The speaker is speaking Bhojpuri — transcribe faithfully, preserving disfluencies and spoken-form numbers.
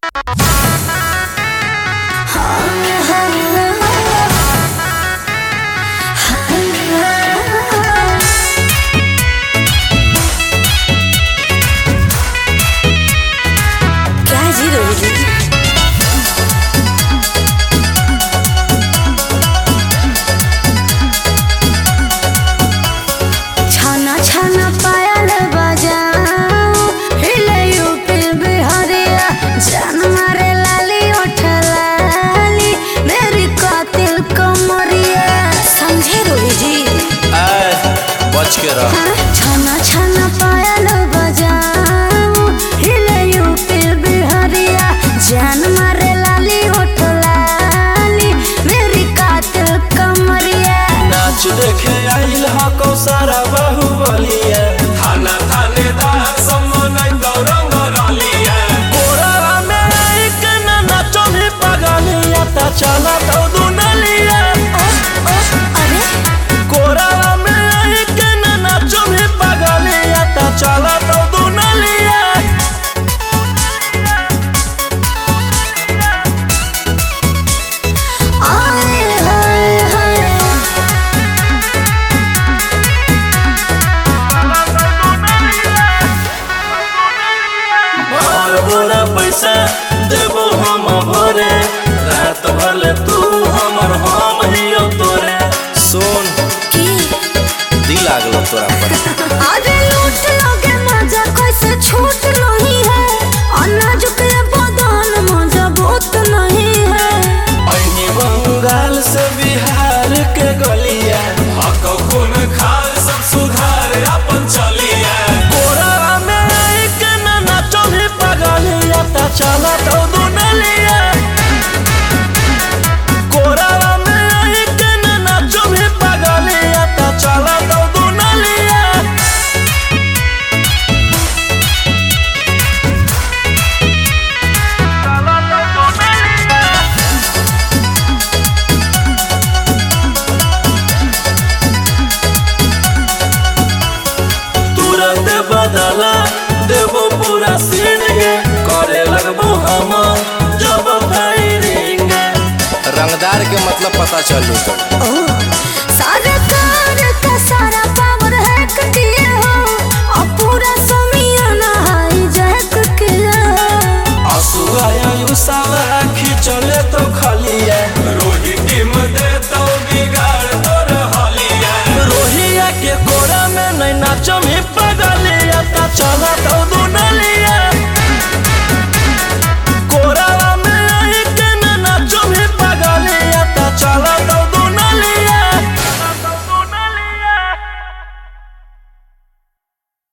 छाना छाना पायल बजाऊं हिले यूपी बिहारिया जान मारे लाली होठ लाली मेरी कातिल कमरिया नाच देखे आइल हा कौसारा बाहुबलिया थाना थानेदार सम्मोनई गौरंग रलिया कोरा में एक ना नाचो भी पगलिया ता चला तो दुनलिया अरे कोरा में एक ना नाचो भी पगलिया ता चला तो दुनलिया आए हाय हाय और बोरा पैसा देबो हम भरे रात भले तू हमर हम हियो तोरे सुन की दिल लागलो तोरा पर अरे लूट लोगे मजा कैसे छूट नहीं है अनाज के बदन मजबूत नहीं है अही बंगाल से बिहार के गलिया हक खून खाल सब सुधार अपन चलिया कोरा में एक ना नाचो भी पगलिया ता चला तो दुनलिया कोरा में एक ना नाचो भी पगलिया ता चला तो दुनलिया तुरंत बदला देवो पूरा सीन गे करे लगबो हम जब फायरिंग रंगदार के मतलब पता चल तो ओ